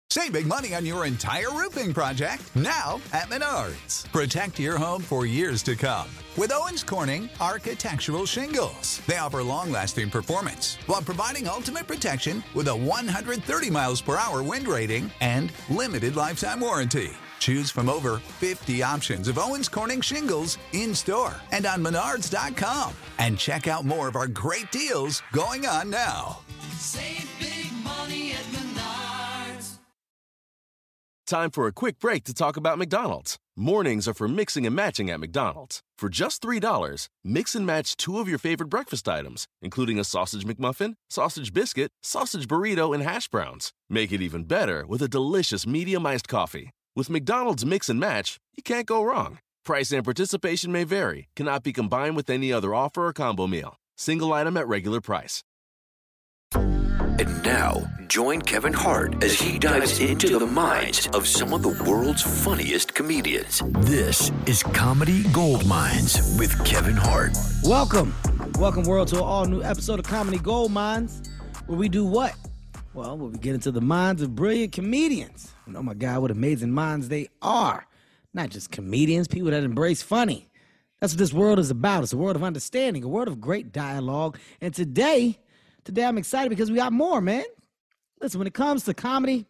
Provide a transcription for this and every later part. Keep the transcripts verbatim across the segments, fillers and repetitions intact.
Save big money on your entire roofing project now at Menards. Protect your home for years to come with Owens Corning Architectural Shingles. They offer long-lasting performance while providing ultimate protection with a one hundred thirty miles per hour wind rating and limited lifetime warranty. Choose from over fifty options of Owens Corning shingles in-store and on menards dot com. And check out more of our great deals going on now. Save big money at Menards. Time for a quick break to talk about McDonald's. Mornings are for mixing and matching at McDonald's. For just three dollars, mix and match two of your favorite breakfast items, including a sausage McMuffin, sausage biscuit, sausage burrito, and hash browns. Make it even better with a delicious medium iced coffee. With McDonald's Mix and Match, you can't go wrong. Price and participation may vary. Cannot be combined with any other offer or combo meal. Single item at regular price. And now, join Kevin Hart as he dives into the minds of some of the world's funniest comedians. This is Comedy Gold Mines with Kevin Hart. Welcome. Welcome, world, to an all-new episode of Comedy Gold Mines, where we do what? Well, where we get into the minds of brilliant comedians. And oh, my God, what amazing minds they are. Not just comedians, people that embrace funny. That's what this world is about. It's a world of understanding, a world of great dialogue. And today... Today I'm excited because we got more, man. Listen, when it comes to comedy,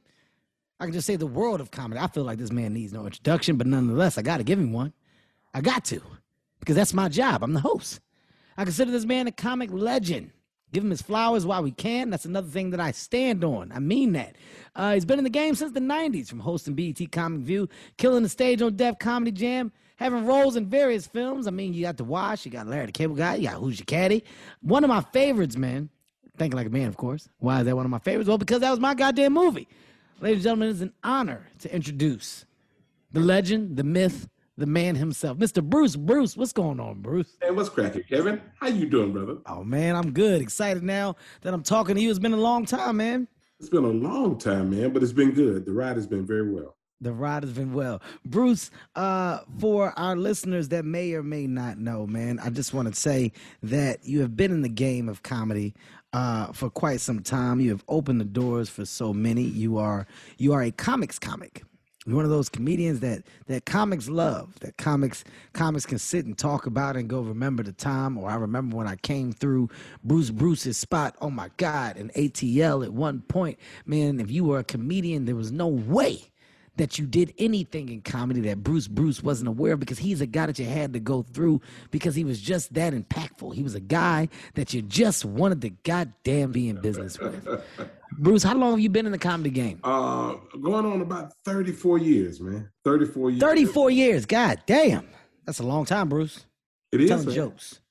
I can just say the world of comedy. I feel like this man needs no introduction, but nonetheless, I got to give him one. I got to, because that's my job. I'm the host. I consider this man a comic legend. Give him his flowers while we can. That's another thing that I stand on. I mean that. Uh, he's been in the game since the nineties, from hosting B E T Comic View, killing the stage on Def Comedy Jam, having roles in various films. I mean, you got The Wash, you got Larry the Cable Guy, you got Who's Your Caddy. One of my favorites, man. Thinking Like a Man, of course. Why is that one of my favorites? Well, because that was my goddamn movie. Ladies and gentlemen, it's an honor to introduce the legend, the myth, the man himself, Mister Bruce. Bruce, what's going on, Bruce? Hey, what's cracking, Kevin? How you doing, brother? Oh, man, I'm good. Excited now that I'm talking to you. It's been a long time, man. It's been a long time, man, but it's been good. The ride has been very well. The ride has been well. Bruce, uh, for our listeners that may or may not know, man, I just want to say that you have been in the game of comedy uh, for quite some time. You have opened the doors for so many. You are you are a comics comic. You're one of those comedians that that comics love, that comics comics can sit and talk about and go, remember the time, or I remember when I came through Bruce Bruce's spot. Oh, my God, in A T L at one point. Man, if you were a comedian, there was no way that you did anything in comedy that Bruce Bruce wasn't aware of, because he's a guy that you had to go through because he was just that impactful. He was a guy that you just wanted to goddamn be in business with. Bruce, how long have you been in the comedy game? Uh, going on about thirty-four years, man. thirty-four years. thirty-four years. God damn. That's a long time, Bruce. It is. Telling man. jokes.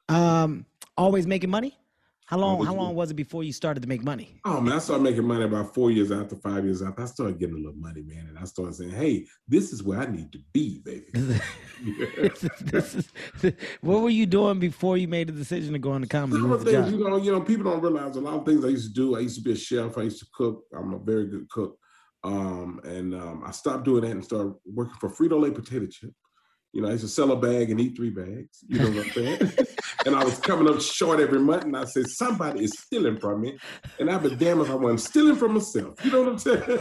Um, always making money? How long Always how long do. was it before you started to make money? Oh, man, I started making money about four years after, five years after. I started getting a little money, man, and I started saying, hey, this is where I need to be, baby. This is, what were you doing before you made the decision to go into comedy? Some What of was the the things, job? you know, you know, people don't realize a lot of things I used to do. I used to be a chef. I used to cook. I'm a very good cook. Um, and um, I stopped doing that and started working for Frito-Lay potato chip. You know, I used to sell a bag and eat three bags. You know what I'm saying? And I was coming up short every month, and I said, somebody is stealing from me. And I'd be damned if I wasn't stealing from myself. You know what I'm saying?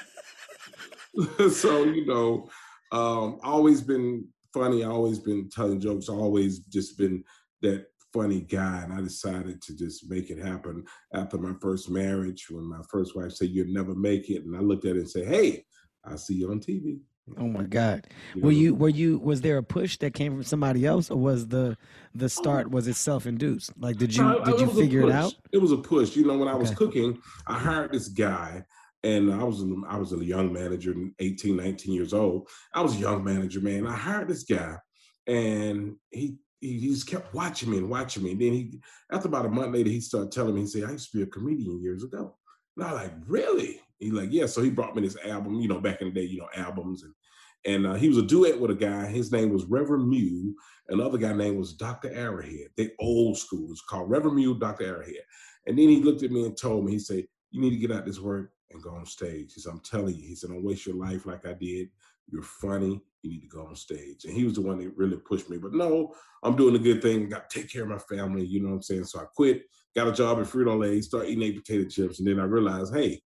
So, you know, um, always been funny. Always been telling jokes. Always just been that funny guy. And I decided to just make it happen after my first marriage, when my first wife said, you'd never make it. And I looked at it and said, hey, I'll see you on T V. Oh my God! You Were know? you were you was there a push that came from somebody else, or was the the start was it self induced? Like, did you No, did you was a figure it push. out? It was a push. You know, when I was Okay. cooking, I hired this guy, and I was I was a young manager, eighteen, nineteen years old. I was a young manager, man. I hired this guy, and he he, he just kept watching me and watching me. And then he, after about a month later, he started telling me, he said, I used to be a comedian years ago. And I was like, really? He's like, yeah. So he brought me this album, you know, back in the day, you know, albums. And and uh, he was a duet with a guy. His name was Reverend Mew. Another guy name was Doctor Arrowhead. They old school. It's called Reverend Mew, Doctor Arrowhead. And then he looked at me and told me, he said, you need to get out this work and go on stage. He said, I'm telling you. He said, don't waste your life like I did. You're funny. You need to go on stage. And he was the one that really pushed me. But no, I'm doing a good thing. Got to take care of my family. You know what I'm saying? So I quit, got a job at Frito-Lay, started eating eight potato chips. And then I realized, hey,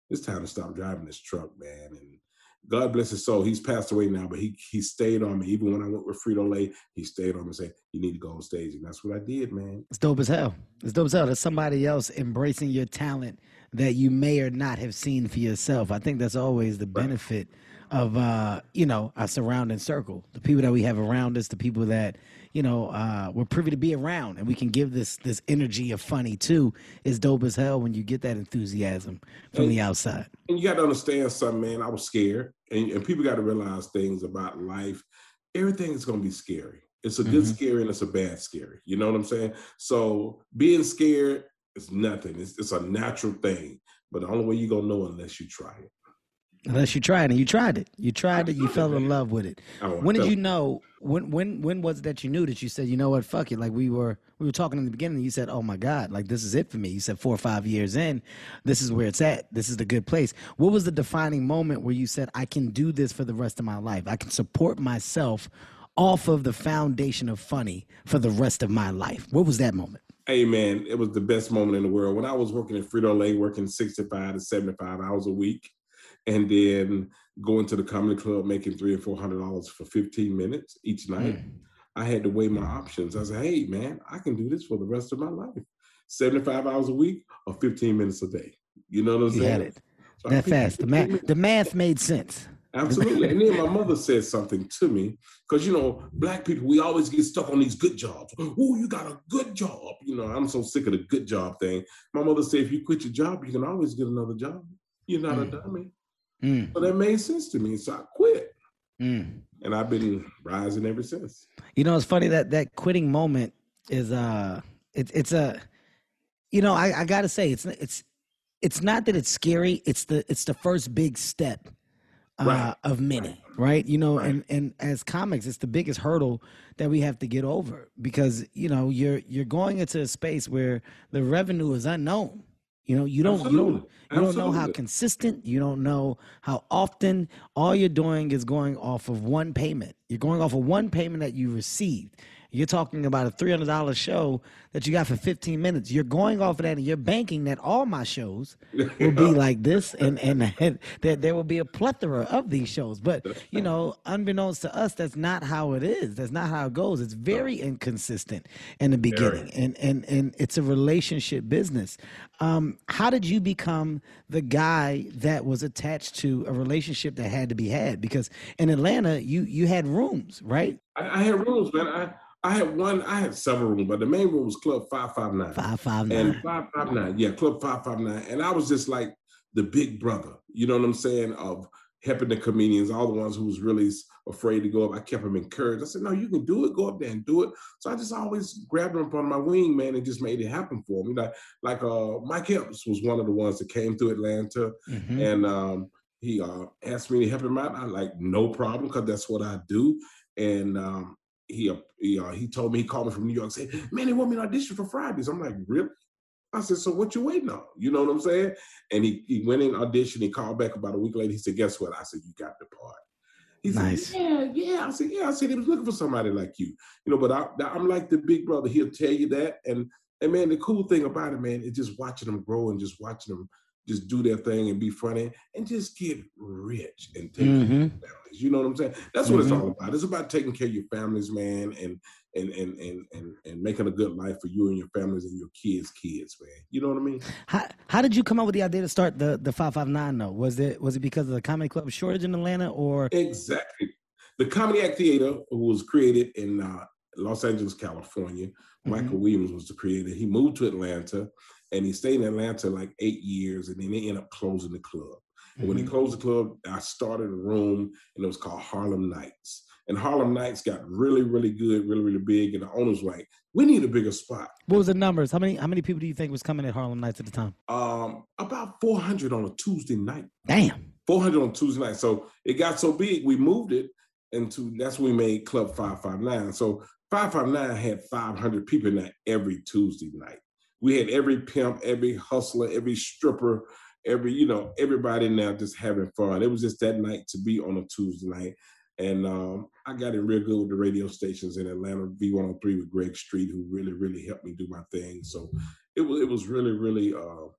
it's time to stop driving this truck, man. And God bless his soul. He's passed away now, but he he stayed on me. Even when I went with Frito-Lay, he stayed on me and said, you need to go on stage. And that's what I did, man. It's dope as hell. It's dope as hell. There's somebody else embracing your talent that you may or not have seen for yourself. I think that's always the benefit of, uh, you know, our surrounding circle, the people that we have around us, the people that, you know, uh, we're privy to be around, and we can give this this energy of funny too. Is dope as hell when you get that enthusiasm from and, the outside. And you got to understand something, man. I was scared, and, and people got to realize things about life. Everything is going to be scary. It's a good mm-hmm. scary and it's a bad scary. You know what I'm saying? So being scared is nothing. It's, it's a natural thing, but the only way you're going to know unless you try it. Unless you tried it, you tried it. You tried it. You fell in love with it. When did you know? When when when was it that you knew that you said, you know what, fuck it? Like we were we were talking in the beginning. You said, oh my God, like this is it for me. You said four or five years in, this is where it's at. This is the good place. What was the defining moment where you said, I can do this for the rest of my life? I can support myself off of the foundation of funny for the rest of my life. What was that moment? Hey man, it was the best moment in the world. When I was working at Frito-Lay, working sixty-five to seventy-five hours a week, and then going to the comedy club, making three or four hundred dollars for fifteen minutes each night. Mm. I had to weigh my options. I said, hey man, I can do this for the rest of my life. seventy-five hours a week or fifteen minutes a day. You know what I'm saying? You had it. So that fast. The math, the math made sense. Absolutely. And then my mother said something to me, because, you know, black people, we always get stuck on these good jobs. Oh, you got a good job. You know, I'm so sick of the good job thing. My mother said, if you quit your job, you can always get another job. You're not mm. a dummy. Mm. So that made sense to me. So I quit. Mm. And I've been rising ever since. You know, it's funny that that quitting moment is, uh, it, it's a, you know, I, I got to say, it's it's it's not that it's scary. It's the it's the first big step. Uh, right. Of many, right? You know, right. and, and as comics, it's the biggest hurdle that we have to get over, because, you know, you're you're going into a space where the revenue is unknown. You know, you don't Absolutely. you don't you don't know how consistent, you don't know how often. All you're doing is going off of one payment. You're going off of one payment that you received. You're talking about a three hundred dollars show that you got for fifteen minutes. You're going off of that, and you're banking that all my shows will be like this, and, and, and that there will be a plethora of these shows. But, you know, unbeknownst to us, that's not how it is. That's not how it goes. It's very inconsistent in the beginning, and, and, and it's a relationship business. Um, how did you become the guy that was attached to a relationship that had to be had? Because in Atlanta, you, you had rooms, right? I, I had rooms, man. I I had one, I had several rooms, but the main room was Club five five nine. five five nine. And five five nine, yeah, Club five five nine. And I was just like the big brother, you know what I'm saying, of helping the comedians, all the ones who was really afraid to go up. I kept them encouraged. I said, no, you can do it. Go up there and do it. So I just always grabbed them up on my wing, man, and just made it happen for me. Like, like uh, Mike Epps was one of the ones that came to Atlanta, mm-hmm. and um, he uh, asked me to help him out. I like, no problem, because that's what I do. And um, he he, uh, he told me, he called me from New York, said, man, they want me to audition for Fridays. I'm like, really? I said, so what you waiting on? You know what I'm saying? And he, he went in, auditioned, he called back about a week later. He said, guess what? I said, you got the part. He nice. said, yeah, yeah. I said, yeah. I said, he was looking for somebody like you. You know, but I, I'm like the big brother. He'll tell you that. And, and man, the cool thing about it, man, is just watching them grow and just watching them just do their thing and be funny and just get rich and take mm-hmm. care of your families. You know what I'm saying? That's what mm-hmm. it's all about. It's about taking care of your families, man, and and and and and and making a good life for you and your families and your kids' kids, man. You know what I mean? How how did you come up with the idea to start the the five five nine though? Was it was it because of the comedy club shortage in Atlanta, or exactly? The Comedy Act Theater was created in uh, Los Angeles, California. Mm-hmm. Michael Williams was the creator. He moved to Atlanta. And he stayed in Atlanta like eight years, and then they ended up closing the club. And mm-hmm. when he closed the club, I started a room, and it was called Harlem Nights. And Harlem Nights got really, really good, really, really big. And the owners were like, we need a bigger spot. What was the numbers? How many how many people do you think was coming at Harlem Nights at the time? Um, about four hundred on a Tuesday night. Damn. four hundred on Tuesday night. So it got so big, we moved it into, that's when we made Club five five nine. So five five nine had five hundred people in that every Tuesday night. We had every pimp, every hustler, every stripper, every, you know, everybody in there just having fun. It was just that night to be on a Tuesday night. And um, I got in real good with the radio stations in Atlanta, V one oh three with Greg Street, who really, really helped me do my thing. So it was it was really, really uh,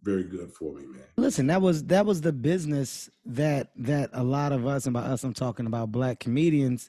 very good for me, man. Listen, that was that was the business that that a lot of us, and by us I'm talking about black comedians,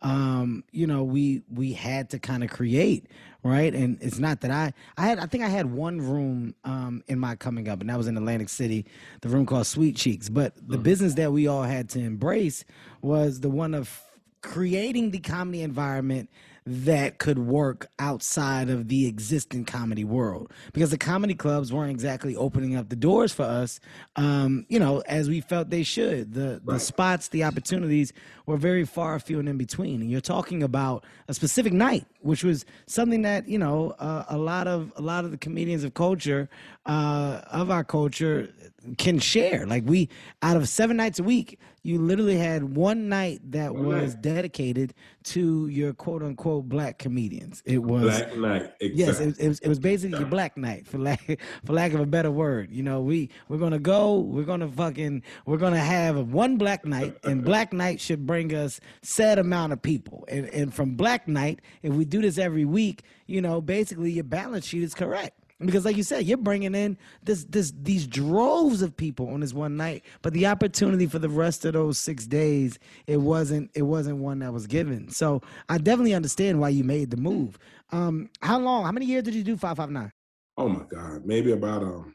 um, you know, we we had to kind of create, right? And it's not that I I had I think I had one room um, in my coming up, and that was in Atlantic City, the room called Sweet Cheeks. But the mm-hmm. business that we all had to embrace was the one of creating the comedy environment that could work outside of the existing comedy world, because the comedy clubs weren't exactly opening up the doors for us, um, you know, as we felt they should. The the spots, the opportunities were very far few and in between. And you're talking about a specific night, which was something that, you know, uh, a lot of a lot of the comedians of culture, uh, of our culture, can share. Like, we, out of seven nights a week, you literally had one night that was dedicated to your quote unquote black comedians. It was Black Night. Exactly. Yes, it, it was. It was basically your Black Night, for lack for lack of a better word. You know, we we're gonna go. We're gonna fucking. We're gonna have one Black Night, and Black Night should bring us set amount of people. And and from Black Night, if we do this every week, you know, basically your balance sheet is correct. Because, like you said, you're bringing in this, this, these droves of people on this one night, but the opportunity for the rest of those six days, it wasn't, it wasn't one that was given. So I definitely understand why you made the move. Um, how long? How many years did you do five five nine? Oh my God, maybe about um,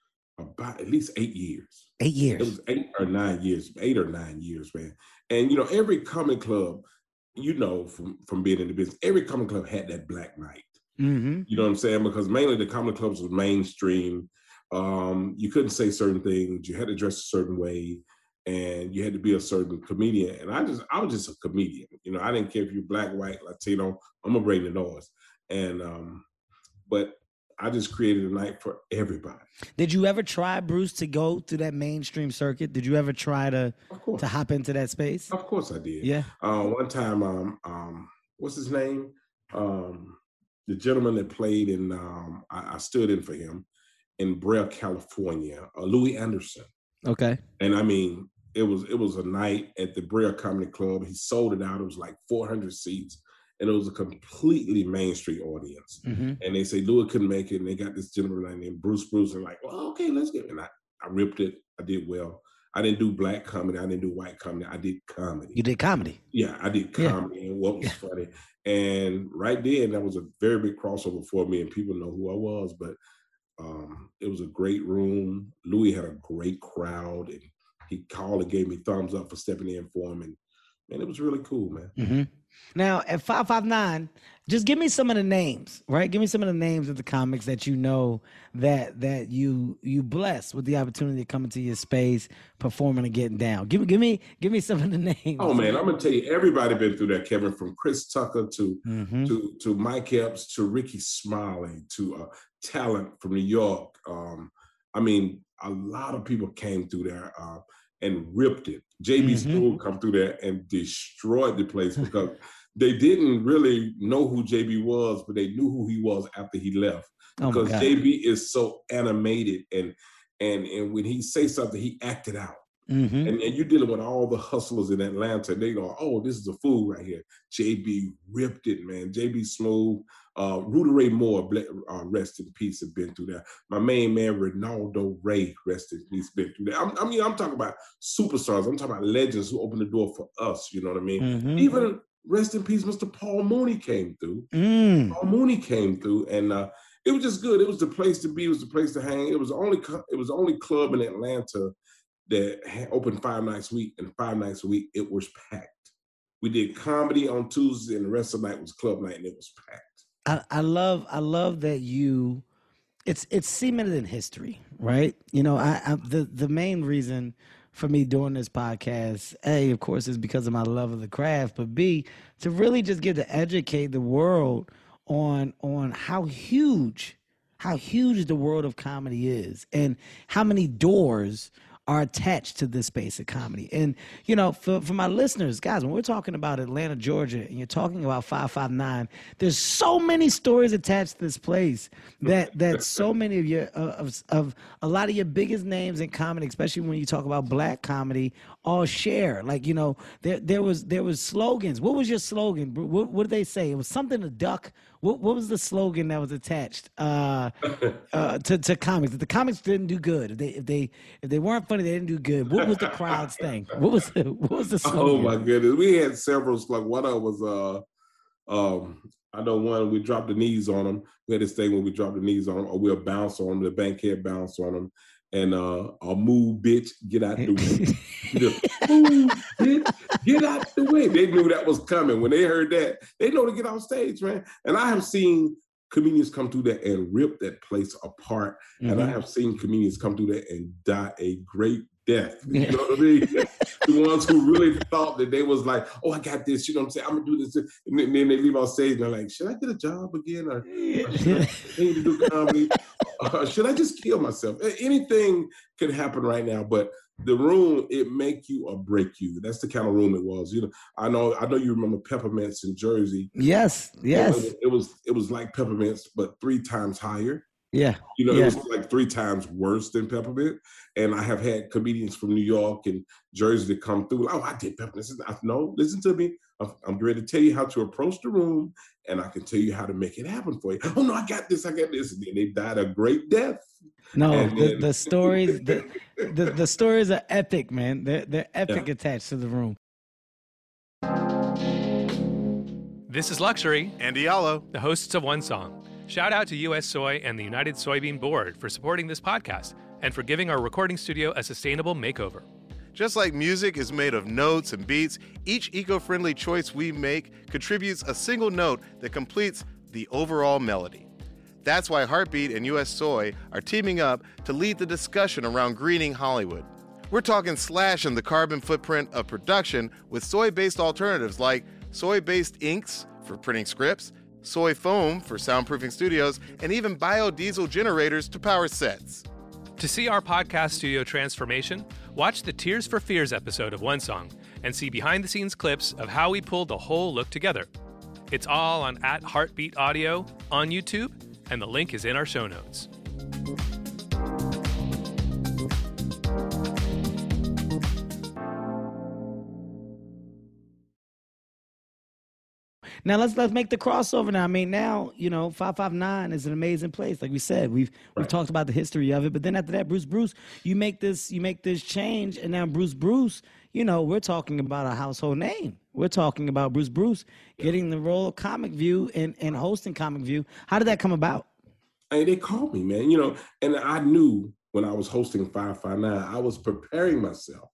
about at least eight years. Eight years. It was eight or nine years, eight or nine years, man. And you know, every comedy club, you know, from from being in the business, every comedy club had that Black Night. Mm-hmm. You know what I'm saying? Because mainly the comedy clubs was mainstream. Um, you couldn't say certain things. You had to dress a certain way, and you had to be a certain comedian. And I just, I was just a comedian. You know, I didn't care if you're black, white, Latino. I'm gonna bring the noise. And um, but I just created a night for everybody. Did you ever try, Bruce, to go to that mainstream circuit? Did you ever try to to hop into that space? Of course, I did. Yeah. Uh, one time, um, um, what's his name? Um, The gentleman that played in, um, I, I stood in for him in Brea, California, uh, Louis Anderson. Okay. And I mean, it was it was a night at the Brea Comedy Club. He sold it out. It was like four hundred seats, and it was a completely mainstream audience. Mm-hmm. And they say Louis couldn't make it, and they got this gentleman named Bruce Bruce, and like, well, okay, let's get it. And I, I ripped it. I did well. I didn't do black comedy. I didn't do white comedy. I did comedy. You did comedy? Yeah, I did comedy. Yeah. And what was yeah. funny. And right then, that was a very big crossover for me, and people know who I was. But um, it was a great room. Louis had a great crowd, and he called and gave me thumbs up for stepping in for him. And man, it was really cool, man. Mm-hmm. Now, at five five nine, just give me some of the names, right? Give me some of the names of the comics that you know that that you you bless with the opportunity to come into your space, performing and getting down. Give me, give me, give me some of the names. Oh man, I'm gonna tell you, everybody been through that, Kevin. From Chris Tucker to mm-hmm. to to Mike Epps to Ricky Smiley to uh, Talent from New York. Um, I mean, a lot of people came through there uh, and ripped it. J B mm-hmm. Smoove come through there and destroyed the place because they didn't really know who J B was, but they knew who he was after he left. Oh because J B is so animated, and and and when he say something, he acted out. Mm-hmm. And, and you're dealing with all the hustlers in Atlanta. They go, oh, this is a fool right here. J B ripped it, man. J B Smoove, uh, Rudy Ray Moore, uh, rest in peace, have been through that. My main man, Ronaldo Ray, rest in peace, been through that. I'm, I mean, I'm talking about superstars. I'm talking about legends who opened the door for us. You know what I mean? Mm-hmm. Even rest in peace, Mister Paul Mooney came through. Mm. Paul Mooney came through, and uh, it was just good. It was the place to be. It was the place to hang. It was the only. It was the only club in Atlanta that opened five nights a week, and five nights a week, it was packed. We did comedy on Tuesday, and the rest of the night was club night, and it was packed. I, I love, I love that you, it's it's cemented in history, right? You know, I, I the the main reason for me doing this podcast, A, of course, is because of my love of the craft, but B, to really just get to educate the world on on how huge, how huge the world of comedy is, and how many doors are attached to this space of comedy. And, you know, for, for my listeners, guys, when we're talking about Atlanta, Georgia, and you're talking about five five nine, there's so many stories attached to this place that that so many of your, uh, of, of a lot of your biggest names in comedy, especially when you talk about black comedy, all share. Like, you know, there there was there was slogans. What was your slogan? What, what did they say? It was something to duck what what was the slogan that was attached uh, uh, to to comics? If the comics didn't do good, if they if they if they weren't funny, they didn't do good. What was the crowd's thing? What was the, what was the slogan? Oh my goodness, we had several slogans. One of them was uh, um, I know one, we dropped the knees on them. We had this thing when we dropped the knees on them, or we'll bounce on them. The bankhead bounce on them, and uh, I'll move, bitch, get out the way. Just, move, bitch, get out the way. They knew that was coming. When they heard that, they know to get off stage, man. And I have seen comedians come through that and rip that place apart. Mm-hmm. And I have seen comedians come through that and die a great death. You know what I mean? The ones who really thought that they was like, oh, I got this, you know what I'm saying? I'm gonna do this. And then they leave on stage and they're like, should I get a job again? Or, or should I continue to do comedy? Or should I just kill myself? Anything could happen right now, but the room, it make you or break you. That's the kind of room it was. You know, I know, I know you remember Peppermints in Jersey. Yes, yes. It, it was, it was like Peppermints, but three times higher. Yeah. You know, yeah. It was like three times worse than Peppermint. And I have had comedians from New York and Jersey to come through. Oh, I did Peppermint. I said, no, listen to me. I'm, I'm ready to tell you how to approach the room, and I can tell you how to make it happen for you. Oh, no, I got this. I got this. And then they died a great death. No, and the, then... the stories, the, the, the stories are epic, man. They're, they're epic yeah. attached to the room. This is Luxury. And Diallo. The hosts of One Song. Shout out to U S Soy and the United Soybean Board for supporting this podcast and for giving our recording studio a sustainable makeover. Just like music is made of notes and beats, each eco-friendly choice we make contributes a single note that completes the overall melody. That's why Heartbeat and U S Soy are teaming up to lead the discussion around greening Hollywood. We're talking slashing the carbon footprint of production with soy-based alternatives like soy-based inks for printing scripts, soy foam for soundproofing studios, and even biodiesel generators to power sets. To see our podcast studio transformation, watch the Tears for Fears episode of One Song and see behind-the-scenes clips of how we pulled the whole look together. It's all on at Heartbeat Audio on YouTube, and the link is in our show notes. Now let's let's make the crossover. Now, I mean, now you know, five five nine is an amazing place. Like we said, we've we've right. talked about the history of it, but then after that, Bruce Bruce, you make this you make this change, and now Bruce Bruce, you know, we're talking about a household name. We're talking about Bruce Bruce getting the role of Comic View and and hosting Comic View. How did that come about? Hey, they called me, man. You know, and I knew when I was hosting five five nine, I was preparing myself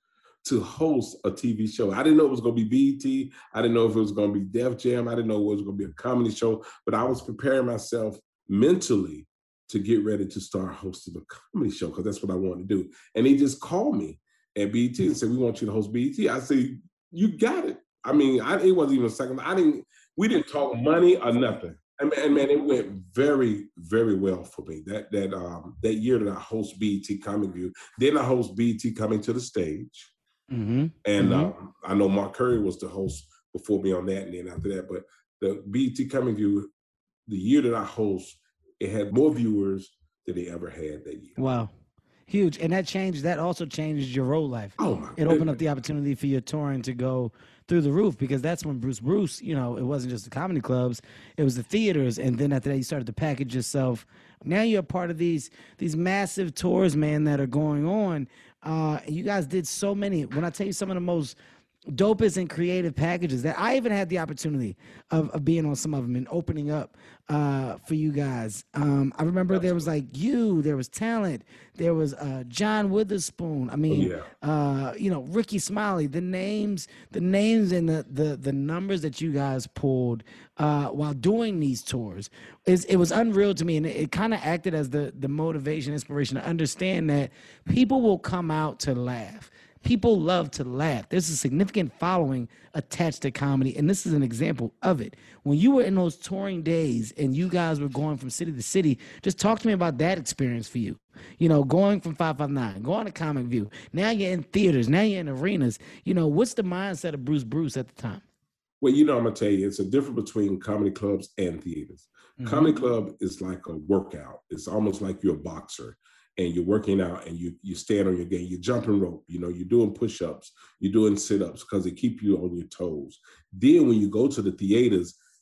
to host a T V show. I didn't know it was going to be B E T. I didn't know if it was going to be Def Jam. I didn't know it was going to be a comedy show, but I was preparing myself mentally to get ready to start hosting a comedy show because that's what I wanted to do. And they just called me at B E T and said, we want you to host B E T. I said, you got it. I mean, I, it wasn't even a second. I didn't, we didn't talk money or nothing. And, and man, it went very, very well for me. That that um, that year that I host B E T Comic View, then I host B E T Coming to the Stage. Mm-hmm. And mm-hmm. Um, I know Mark Curry was the host before me on that, and then after that. But the B E T Comic View, the year that I host, it had more viewers than they ever had that year. Wow, huge! And that changed. That also changed your role life. Oh my! It opened up the opportunity for your touring to go through the roof because that's when Bruce Bruce, you know, it wasn't just the comedy clubs, it was the theaters, and then after that, you started to package yourself. Now you're a part of these these massive tours, man, that are going on. Uh, you guys did so many. When I tell you some of the most dopest and creative packages that I even had the opportunity of, of being on some of them and opening up uh, for you guys. Um, I remember there was like you, there was Talent, there was uh, John Witherspoon. I mean, oh, yeah. uh, you know, Ricky Smiley. The names, the names and the the, the numbers that you guys pulled uh, while doing these tours is it was unreal to me, and it, it kind of acted as the the motivation, inspiration to understand that people will come out to laugh. People love to laugh. There's a significant following attached to comedy, and this is an example of it. When you were in those touring days and you guys were going from city to city, just talk to me about that experience for you. You know, going from five five nine, going to Comic View. Now you're in theaters. Now you're in arenas. You know, what's the mindset of Bruce Bruce at the time? Well, you know, I'm going to tell you, it's a difference between comedy clubs and theaters. Mm-hmm. Comedy club is like a workout. It's almost like you're a boxer. And you're working out and you you stand on your game, you're jumping rope, you know, you're doing push-ups, you're doing sit-ups because they keep you on your toes. Then when you go to the theaters,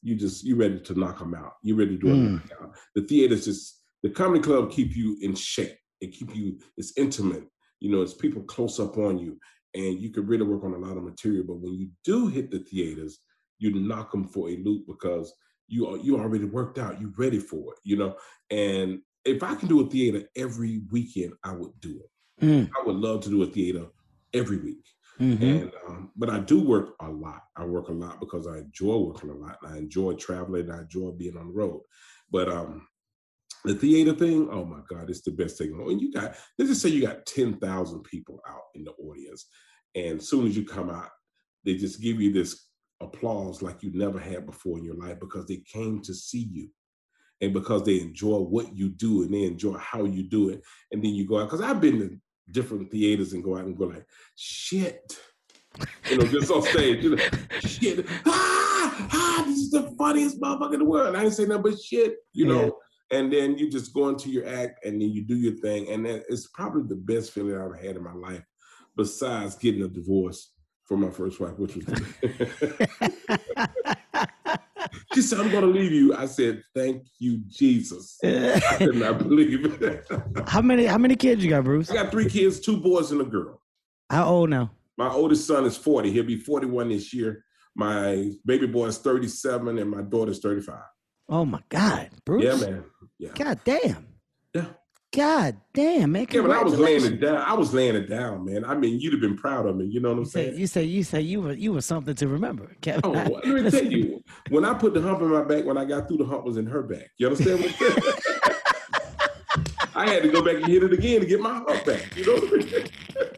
you just you ready to knock them out. You ready to do a Mm. knockout. The theater's just the comedy club keep you in shape. It keep you. It's intimate. You know, it's people close up on you, and you can really work on a lot of material. But when you do hit the theaters, you knock them for a loop because you are you already worked out. You ready for it. You know, and if I can do a theater every weekend, I would do it. Mm. I would love to do a theater every week. Mhm. And um, but I do work a lot. I work a lot because I enjoy working a lot. And I enjoy traveling. And I enjoy being on the road. But um, the theater thing, oh my God, it's the best thing. And you got, let's just say you got ten thousand people out in the audience. And as soon as you come out, they just give you this applause like you never had before in your life because they came to see you. And because they enjoy what you do and they enjoy how you do it. And then you go out, because I've been to different theaters and go out and go like, shit. You know, just on stage, you know, shit. Ah, ah, this is the funniest motherfucker in the world. And I didn't say nothing but shit, you know. Yeah. And then you just go into your act and then you do your thing. And that it's probably the best feeling I've had in my life, besides getting a divorce from my first wife, which was she said, I'm gonna leave you. I said, thank you, Jesus. I could not believe it. How many how many kids you got, Bruce? I got three kids, two boys and a girl. How old now? My oldest son is forty. He'll be forty-one this year. My baby boy is thirty-seven and my daughter's thirty-five. Oh my God, Bruce. Yeah, man. Yeah. God damn. Yeah. God damn, man. Yeah, but I was laying it down. I was laying it down, man. I mean, you'd have been proud of me. You know what I'm you say, saying? You say you say you were you were something to remember, Kevin. Oh, well, let me tell you, when I put the hump in my back, when I got through, the hump was in her back. You understand what I'm saying? I had to go back and hit it again to get my hump back. You know what I mean?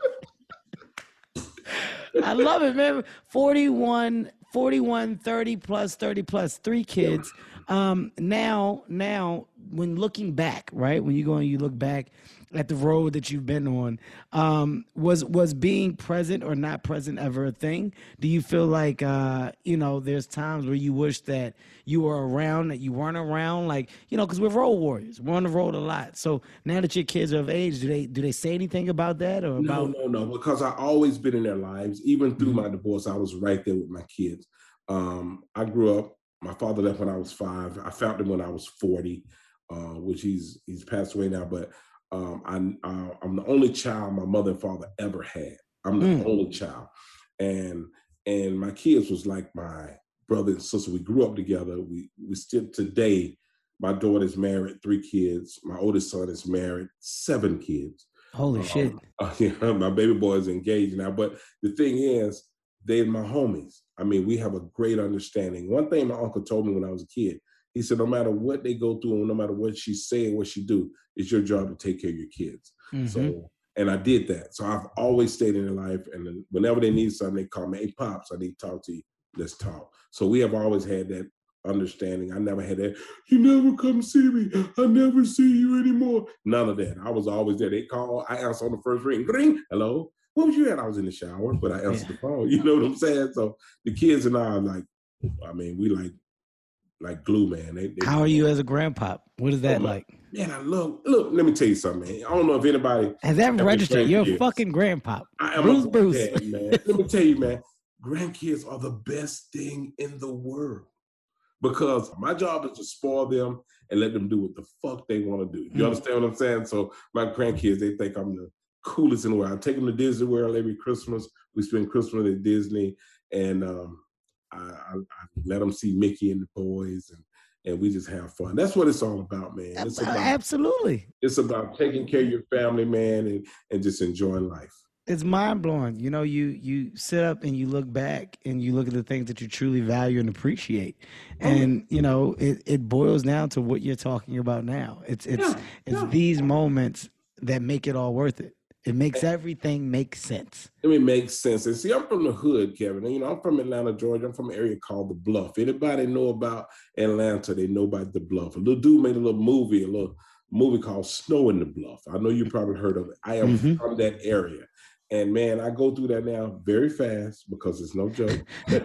I love it, man. forty-one, forty-one, thirty plus, thirty plus, three kids. Um, now, now, when looking back, right, when you go and you look back at the road that you've been on, um, was was being present or not present ever a thing? Do you feel like, uh, you know, there's times where you wish that you were around, that you weren't around? Like, you know, because we're road warriors. We're on the road a lot. So now that your kids are of age, do they do they say anything about that? Or No, about- no, no, because I always been in their lives. Even through my divorce, I was right there with my kids. Um, I grew up, my father left when I was five. I found him when I was forty, uh, which he's he's passed away now. But um, I, uh, I'm the only child my mother and father ever had. I'm the Mm. only child. And and my kids was like my brother and sister. We grew up together. We we still today, my daughter's married, three kids. My oldest son is married, seven kids. Holy Um, shit. uh, yeah, my baby boy is engaged now. But the thing is, they're my homies. I mean, we have a great understanding. One thing my uncle told me when I was a kid, he said, no matter what they go through, and no matter what she say and what she do, it's your job to take care of your kids. Mhm. So, and I did that. So I've always stayed in their life. And then whenever they need something, they call me, hey, Pops, I need to talk to you. Let's talk. So we have always had that understanding. I never had that, you never come see me. I never see you anymore. None of that. I was always there. They call, I answer on the first ring. Ring, hello. What was you at? I was in the shower, but I answered Yeah. the phone. You know what I'm saying? So the kids and I are like, I mean, we like, like glue, man. They, they, How are you as a grandpop? What is that Oh, my- like? Man, I love, look, let me tell you something, man. I don't know if anybody. Has that ever registered? You're a grandkids. fucking grandpop. I am Bruce a Bruce. dad, man. Let me tell you, man, grandkids are the best thing in the world because my job is to spoil them and let them do what the fuck they want to do. You Mm. understand what I'm saying? So my grandkids, they think I'm the coolest in the world. I take them to Disney World every Christmas. We spend Christmas at Disney, and um, I, I, I let them see Mickey and the boys, and and we just have fun. That's what it's all about, man. It's about, Absolutely. it's about taking care of your family, man, and, and just enjoying life. It's mind blowing. You know, you you sit up and you look back and you look at the things that you truly value and appreciate. And, you know, it, it boils down to what you're talking about now. It's it's Yeah, it's yeah. these moments that make it all worth it. It makes everything make sense. I mean, it makes sense. And see, I'm from the hood, Kevin. And, you know, I'm from Atlanta, Georgia. I'm from an area called The Bluff. Anybody know about Atlanta, they know about The Bluff. A little dude made a little movie, a little movie called Snow in the Bluff. I know you probably heard of it. I am Mhm. from that area. And, man, I go through that now very fast because it's no joke,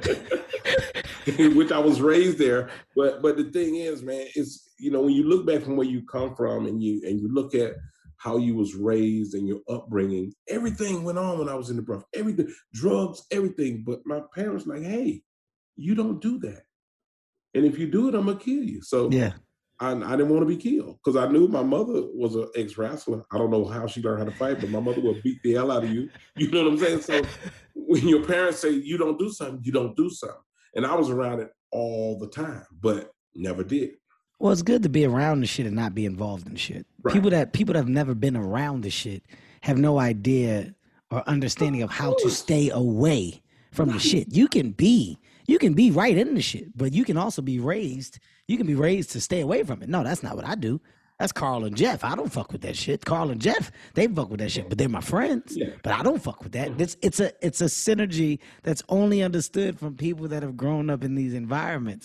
which I was raised there. But but the thing is, man, it's, you know, when you look back from where you come from and you and you look at how you was raised and your upbringing, everything went on when I was in the Bluff. Everything, drugs, everything. But my parents like, hey, you don't do that. and if you do it, I'm gonna kill you. So Yeah. I, I didn't want to be killed because I knew my mother was an ex-wrestler. I don't know how she learned how to fight, but my mother will beat the hell out of you. You know what I'm saying? So when your parents say you don't do something, you don't do something. And I was around it all the time, but never did. Well, it's good to be around the shit and not be involved in shit. Right. People that people that have never been around the shit have no idea or understanding of how to stay away from the shit. You can be you can be right in the shit, but you can also be raised. You can be raised to stay away from it. No, that's not what I do. That's Carl and Jeff. I don't fuck with that shit. Carl and Jeff, they fuck with that shit, but they're my friends. Yeah. But I don't fuck with that. It's it's a it's a synergy that's only understood from people that have grown up in these environments,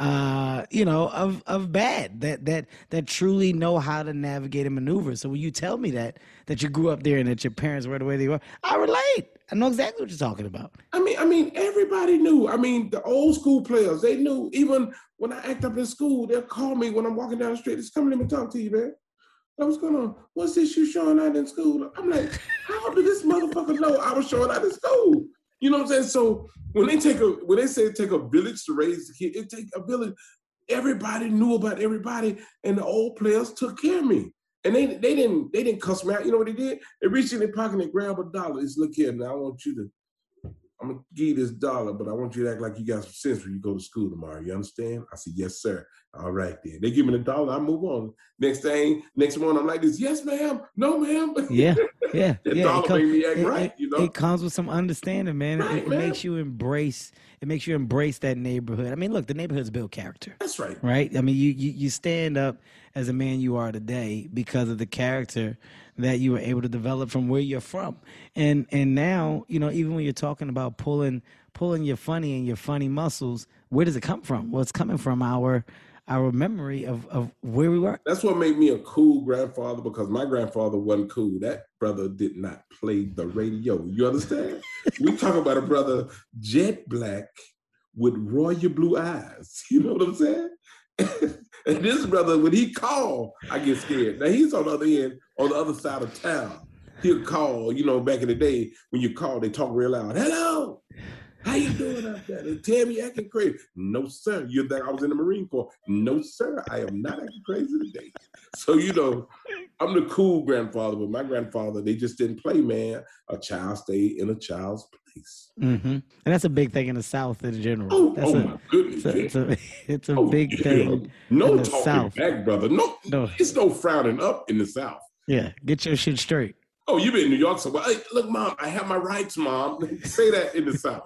uh, you know, of of bad that that that truly know how to navigate and maneuver. So when you tell me that that you grew up there and that your parents were the way they were, I relate. I know exactly what you're talking about. I mean, I mean, everybody knew. I mean, the old school players, they knew. Even when I act up in school, they'll call me when I'm walking down the street. Just come let me talk to you, man. I was gonna, what's this you showing out in school? I'm like, how did this motherfucker know I was showing out in school? You know what I'm saying? So when they take a, when they say it take a village to raise the kid, it take a village. Everybody knew about everybody, and the old players took care of me. And they they didn't they didn't cuss me out. You know what they did? They reached in their pocket and grabbed a dollar. It's look here, now I want you to, I'm gonna give you this dollar, but I want you to act like you got some sense when you go to school tomorrow. You understand? I said, yes, sir. All right then. They give me the dollar, I move on. Next thing, next morning, I'm like this, yes, ma'am, no, ma'am. Yeah, yeah, that yeah. dollar It, com- made me act it, right, it, you know. it comes with some understanding, man. Right, it, it man. makes you embrace. It makes you embrace that neighborhood. I mean, look, the neighborhoods build character. That's right. Right? I mean, you, you you stand up as a man you are today because of the character that you were able to develop from where you're from. And and now, you know, even when you're talking about pulling pulling your funny and your funny muscles, where does it come from? Well, it's coming from our our memory of, of where we were. That's what made me a cool grandfather, because my grandfather wasn't cool. That brother did not play the radio. You understand? We talk about a brother jet black with royal blue eyes. You know what I'm saying? And this brother, when he called, I get scared. Now he's on the other end, on the other side of town. He'll call, you know, back in the day, when you call, they talk real loud. Hello, how you doing out there? They tell me acting crazy. No, sir. You think I was in the Marine Corps? No, sir. I am not acting crazy today. So, you know, I'm the cool grandfather, but my grandfather, they just didn't play, man. A child stayed in a child's place. Mm-hmm. And that's a big thing in the South in general. Oh, that's oh a, my goodness. It's a, it's a, it's a Oh, big yeah. thing No in the talking South. back, brother. No, No. it's no frowning up in the South. Yeah, get your shit straight. Oh, you been in New York, so well, hey, look, Mom, I have my rights, Mom. Say that in the South.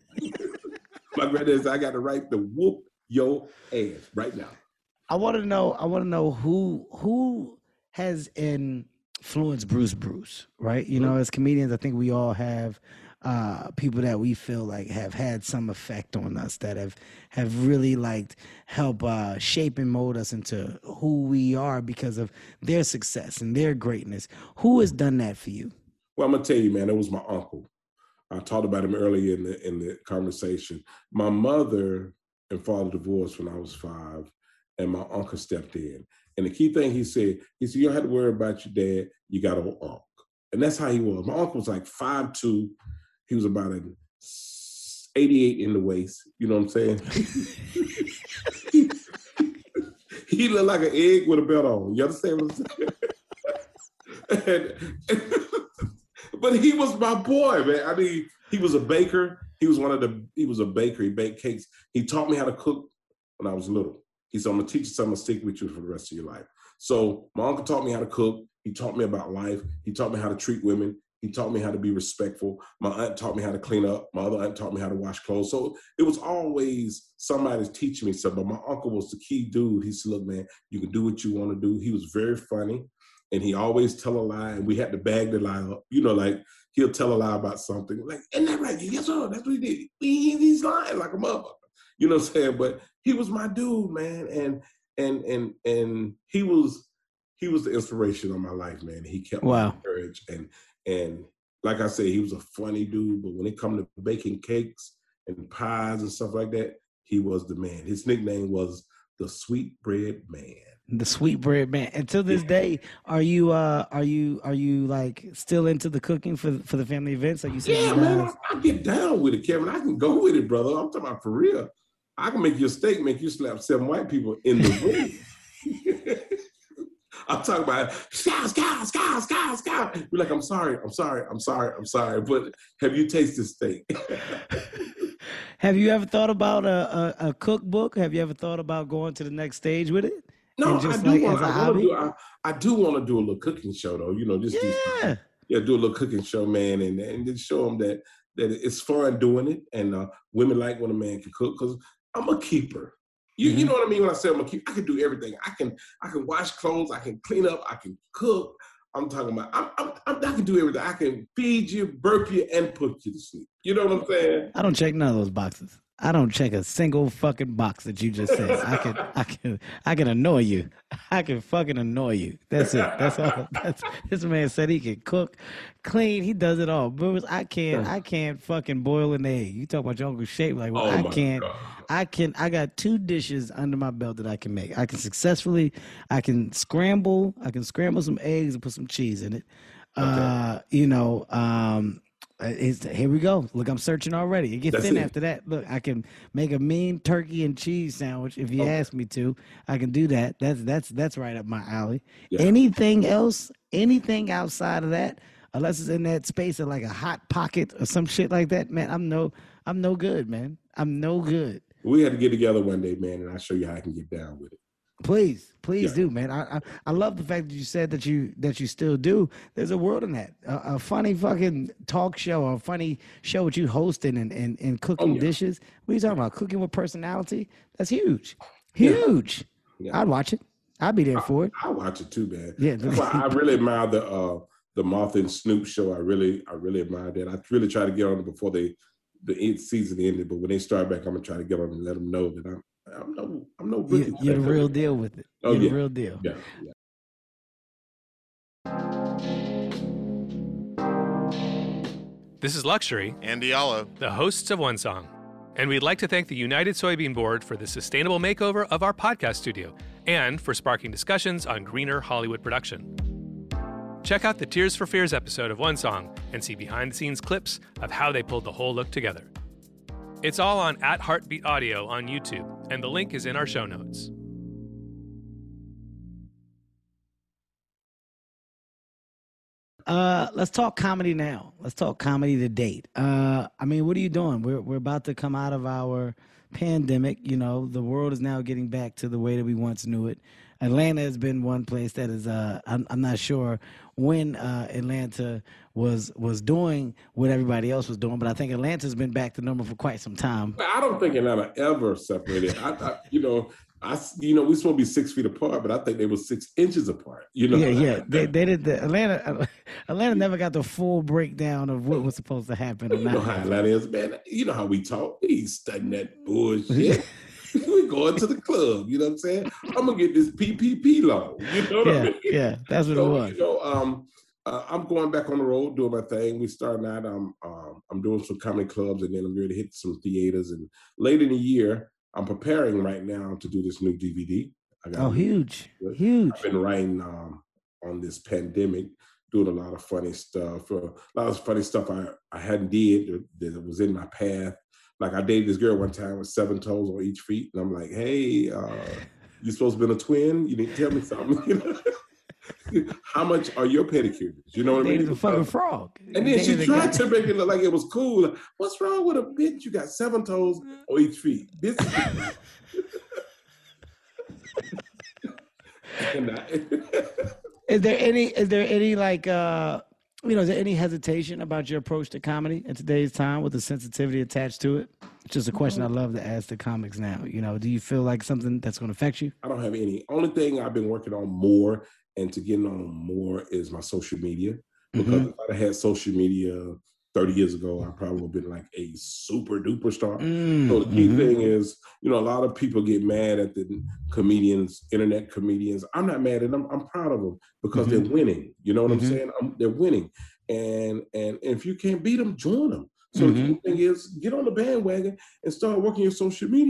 My granddad said, I got the right to whoop your ass right now. I want to know. I want to know who who has influenced Bruce Bruce, right? You know, as comedians, I think we all have uh, people that we feel like have had some effect on us, that have have really like help uh, shape and mold us into who we are because of their success and their greatness. Who has done that for you? Well, I'm gonna tell you, man, it was my uncle. I talked about him earlier in the in the conversation. My mother and father divorced when I was five, and my uncle stepped in. And the key thing he said, he said, you don't have to worry about your dad, you got an uncle. And that's how he was. My uncle was like five two. He was about an eighty-eight in the waist. You know what I'm saying? he, he looked like an egg with a belt on. You understand what I'm saying? and, and, but he was my boy, man. I mean, he was a baker. He was one of the, he was a baker. He baked cakes. He taught me how to cook when I was little. He said, I'm gonna teach you something, I'm gonna stick with you for the rest of your life. So my uncle taught me how to cook. He taught me about life. He taught me how to treat women. He taught me how to be respectful. My aunt taught me how to clean up. My other aunt taught me how to wash clothes. So it was always somebody teaching me something. But my uncle was the key dude. He said, look, man, you can do what you want to do. He was very funny. And he always tell a lie, and we had to bag the lie up. You know, like he'll tell a lie about something. Like, isn't that right? Yes, sir. That's what he did. He, he's lying like a motherfucker. You know what I'm saying? But he was my dude, man. And and and and he was he was the inspiration of my life, man. He kept Wow. me encouraged. And and like I said, he was a funny dude. But when it come to baking cakes and pies and stuff like that, he was the man. His nickname was the Sweet Bread Man. The sweet bread man. And to this day, are you uh are you are you like still into the cooking for for the family events? Like you said, Yeah, you man, guys- I, I get down with it, Kevin. I can go with it, brother. I'm talking about for real. I can make you a steak, make you slap seven white people in the room. I'm talking about scout, scout, scout, scout, scout. You're like, I'm sorry, I'm sorry, I'm sorry, I'm sorry. But have you tasted steak? Have you ever thought about a, a, a cookbook? Have you ever thought about going to the next stage with it? No, just I do like want. as a I, hobby? do, I, I do want to do a little cooking show, though. You know, just do Yeah. something. Yeah, do a little cooking show, man, and and just show them that that it's fun doing it, and uh, women like when a man can cook. Because I'm a keeper. You Mm-hmm. you know what I mean when I say I'm a keeper? I can do everything. I can I can wash clothes. I can clean up. I can cook. I'm talking about. I'm, I'm, I'm, I can do everything. I can feed you, burp you, and put you to sleep. You know what I'm saying? I don't check none of those boxes. I don't check a single fucking box that you just said. I can, I can, I can annoy you. I can fucking annoy you. That's it. That's all. That's, this man said he can cook, clean. He does it all. But I can't. I can't fucking boil an egg. You talk about your Uncle Shape like, well, Oh I my can't. God. I can. I got two dishes under my belt that I can make. I can successfully. I can scramble. I can scramble some eggs and put some cheese in it. Uh, you know. Um, It's, here we go. Look, I'm searching already. It gets That's thin it. after that. Look, I can make a mean turkey and cheese sandwich if you Okay. ask me to. I can do that. That's that's that's right up my alley. Yeah. Anything else? Anything outside of that? Unless it's in that space of like a hot pocket or some shit like that, man. I'm no, I'm no good, man. I'm no good. We had to get together one day, man, and I'll show you how I can get down with it. Please, please Yeah. do, man. I, I I love the fact that you said that you that you still do. There's a world in that. A, a funny fucking talk show, or a funny show with you hosting and, and, and cooking Oh, yeah. dishes. What are you talking about? Cooking with personality? That's huge. Huge. Yeah. I'd watch it. I'd be there for it. I watch it too, man. Yeah. That's why I really admire the uh, the Martha and Snoop show. I really, I really admire that. I really try to get on it before they the end season ended. But when they start back, I'm gonna try to get on and let them know that I'm I'm no I'm no rookie. You, you're the real deal with it. Oh, You're yeah. the real deal. Yeah, yeah. This is Luxury, And Diallo. the hosts of One Song. And we'd like to thank the United Soybean Board for the sustainable makeover of our podcast studio and for sparking discussions on greener Hollywood production. Check out the Tears for Fears episode of One Song and see behind-the-scenes clips of how they pulled the whole look together. It's all on at Heartbeat Audio on YouTube, and the link is in our show notes. Uh, let's talk comedy now. Let's talk comedy to date. Uh, I mean, what are you doing? We're we're about to come out of our pandemic. You know, the world is now getting back to the way that we once knew it. Atlanta has been one place that is. Uh, I'm, I'm not sure when uh, Atlanta was was doing what everybody else was doing, but I think Atlanta's been back to normal for quite some time. I don't think Atlanta ever separated. I, I you know, I you know, we supposed to be six feet apart, but I think they were six inches apart. You know, Yeah, yeah. They they did the Atlanta. Atlanta never got the full breakdown of what was supposed to happen. Or You know not. how Atlanta is, man. You know how we talk. We ain't studying that bullshit. We going to the club. You know what I'm saying? I'm gonna get this P P P loan. You know what I Yeah, mean? yeah. That's what it So, was. you know, um, uh, I'm going back on the road doing my thing. We starting out. Um, um, I'm doing some comedy clubs, and then I'm going to hit some theaters. And late in the year, I'm preparing right now to do this new D V D. I got Oh, huge, huge. I've been writing um, on this pandemic, doing a lot of funny stuff. Uh, a lot of funny stuff I, I hadn't did that was in my path. Like I dated this girl one time with seven toes on each feet, and I'm like, "Hey, uh, you supposed to be a twin? You need to tell me something." You know? How much are your pedicures? You know what I Dated mean? a fucking frog. And then she Dated a tried guy- to make it look like it was cool. What's wrong with a bitch? You got seven toes on each feet. This is and I- Is there any? Is there any like? uh You know, is there any hesitation about your approach to comedy in today's time with the sensitivity attached to it? It's just a question I love to ask the comics now. You know, do you feel like something that's going to affect you? I don't have any. Only thing I've been working on more and to get on more is my social media. Because Mhm. if I'd have had social media thirty years ago, I probably would have been like a super duper star. Mm, So the key mhm. thing is, you know, a lot of people get mad at the comedians, internet comedians. I'm not mad at them. I'm proud of them because Mhm. they're winning. You know what Mhm. I'm saying? Um they're winning. And and if you can't beat them, join them. So the key thing is get on the bandwagon and start working your social media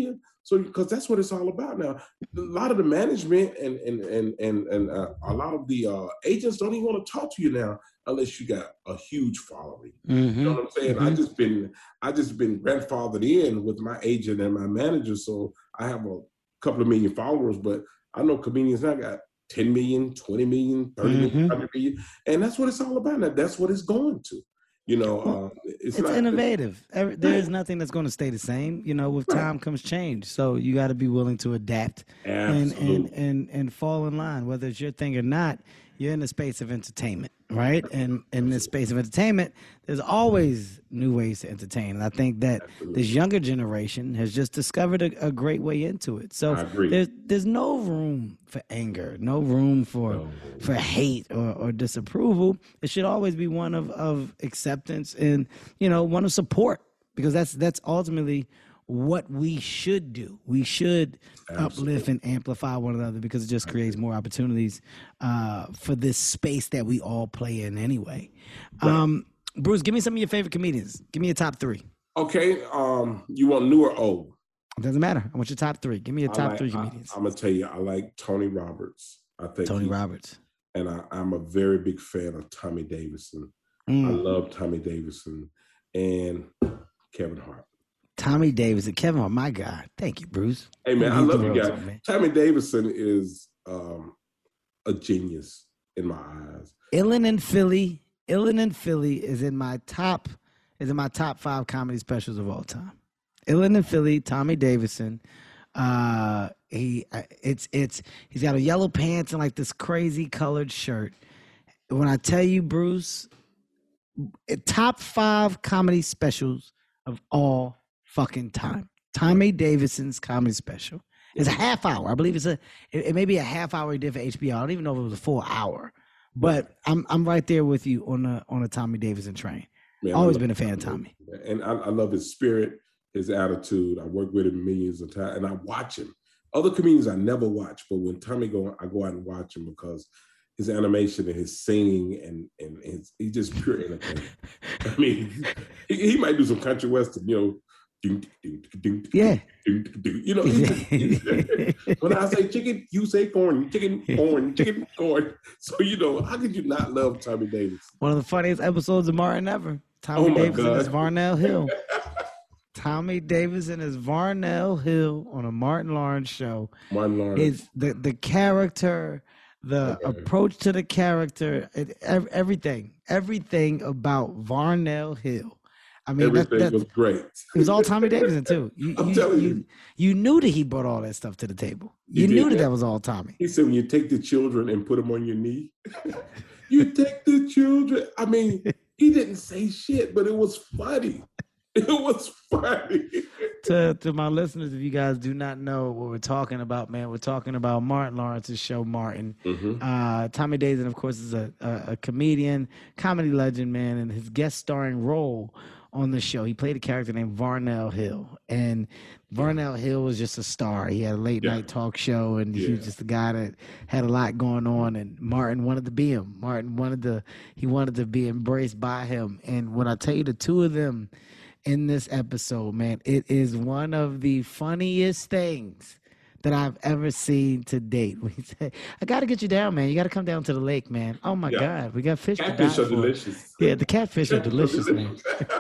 So because that's what it's all about now. A lot of the management and and and and, and uh, a lot of the uh, agents don't even want to talk to you now unless you got a huge following. Mm-hmm. You know what I'm saying? Mm-hmm. I just been I just been grandfathered in with my agent and my manager, so I have a couple of million followers. But I know comedians now got ten million, twenty million, thirty million, Mm-hmm. one hundred million, and that's what it's all about. Now that's what it's going to. You know, Well, uh, it's, It's not, innovative. Every, there is nothing that's going to stay the same. You know, with time comes change. So you got to be willing to adapt and, and Absolutely. and and fall in line. Whether it's your thing or not, you're in the space of entertainment, right? And in this space of entertainment, there's always new ways to entertain. And I think that this younger generation has just discovered a, a great way into it. So I agree. there's there's no room for anger, no room for No. for hate or, or disapproval. It should always be one of, of acceptance and, you know, one of support, because that's that's ultimately what we should do. We should uplift and amplify one another, because it just creates more opportunities uh, for this space that we all play in anyway. Um, Bruce, give me some of your favorite comedians. Give me your top three. Okay, um, you want new or old? It doesn't matter. I want your top three. Give me your I top like- three I, comedians. I'm gonna tell you, I like Tony Roberts. I think Tony he- Roberts. and I, I'm a very big fan of Tommy Davidson. I Mm. love Tommy Davidson and Kevin Hart. Tommy Davis and Kevin Hart, my God. Thank you, Bruce. Hey man, I He's love the you world guys. to me. Tommy Davidson is um, a genius in my eyes. Illin and Philly, Illin and Philly is in my top is in my top five comedy specials of all time. Illin and Philly, Tommy Davidson. Uh, he it's it's he's got a yellow pants and like this crazy colored shirt. When I tell you, Bruce, top five comedy specials of all fucking time. Tommy Davidson's comedy special. It's a half hour. I believe it's a it, it may be a half hour he did for H B O. I don't even know if it was a full hour. But I'm I'm right there with you on the on the Tommy Davidson train. Man, Always I love been a fan of Tommy. And I, I love his spirit, his attitude. I work with him millions of times, and I watch him. Other comedians I never watch, but when Tommy go, I go out and watch him because his animation and his singing and and his, he's just pure entertainment. I mean, he, he might do some country western, you know. Ding, ding, ding, Yeah. ding, ding, ding. You know, he just- he- when I say chicken, you say corn, chicken, corn, chicken, corn. So, you know, how could you not love Tommy Davis? One of the funniest episodes of Martin ever. Tommy Oh my Davidson God. as Varnell Hill. Tommy Davidson as Varnell Hill on a Martin Lawrence show. Martin Lawrence. Is the the character, the Okay. approach to the character, it, ev- everything, everything about Varnell Hill. I mean, that, Everything that, was great. it was all Tommy Davidson too. You, I'm you, telling you, you. you knew that he brought all that stuff to the table. He You did knew that that. that was all Tommy. He said, when you take the children and put them on your knee, you take the children. I mean, he didn't say shit, but it was funny. It was funny. to to my listeners, if you guys do not know what we're talking about, man, we're talking about Martin Lawrence's show, Martin. Mhm. Uh, Tommy Davidson, of course, is a, a, a comedian, comedy legend, man, and his guest starring role on the show, he played a character named Varnell Hill. And Varnell Hill was just a star. He had a late Yeah. night talk show, and he was Yeah. just a guy that had a lot going on. And Martin wanted to be him. Martin wanted to, he wanted to be embraced by him. And when I tell you the two of them in this episode, man, it is one of the funniest things that I've ever seen to date. We say, I got to get you down, man. You got to come down to the lake, man. Oh my Yeah. God, we got fish to die Catfish are for. delicious. Yeah, the catfish are delicious, man.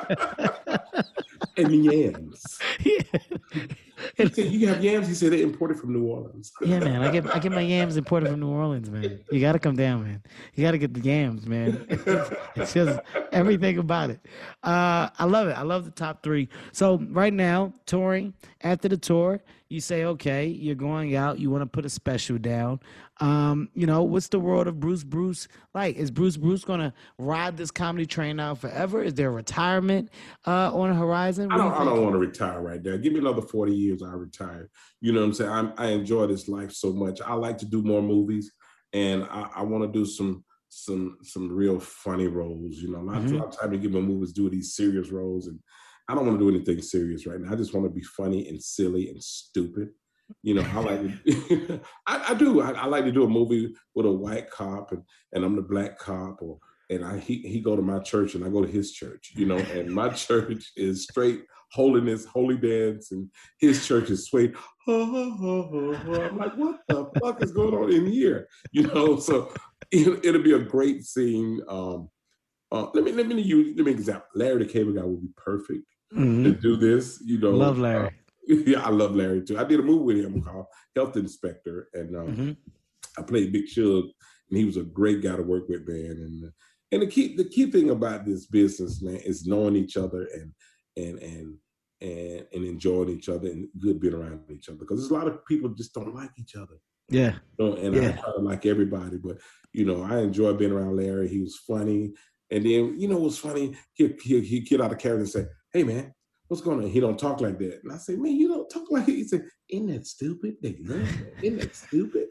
And the yams. Yeah. He said, you have yams? He said, they imported from New Orleans. Yeah, man. I get I get my yams imported from New Orleans, man. You got to come down, man. You got to get the yams, man. It's just everything about it. Uh, I love it. I love the top three. So right now, touring, after the tour, you say, okay, you're going out. You want to put a special down. Um, you know, what's the world of Bruce Bruce like? Is Bruce Bruce going to ride this comedy train out forever? Is there a retirement uh, on the horizon? I What do don't, you I don't think? want to retire right now. Give me another forty years, I'll retire. You know what I'm saying? I'm, I enjoy this life so much. I like to do more movies, and I, I want to do some some some real funny roles. You know, a lot, Mhm. a lot of time you give my movies do these serious roles, and I don't want to do anything serious right now. I just want to be funny and silly and stupid. You know, I like to, I, I do. I, I like to do a movie with a white cop, and, and I'm the black cop, or and I he he go to my church and I go to his church. You know, and my church is straight holiness, holy dance, and his church is straight ha, ha, ha, ha, ha. I'm like, what the fuck is going on in here? You know, so it, it'll be a great scene. Um, uh, let me let me use let me example. Larry the Cable Guy would be perfect Mhm. to do this. You know, Love Larry. Uh, yeah, I love Larry too. I did a movie with him called Health Inspector, and um, Mhm. I played Big Shug, and he was a great guy to work with, man. And and the key the key thing about this business, man, is knowing each other and and and and and enjoying each other and good being around each other. Because there's a lot of people just don't like each other. Yeah. You know, and I Yeah. try to like everybody, but you know, I enjoy being around Larry. He was funny, and then you know what's funny? He he he get out of character and say, "Hey man, what's going on?" He don't talk like that, and I say, "Man, you don't talk like it." He said, "Isn't that stupid? They love that. Isn't that stupid?"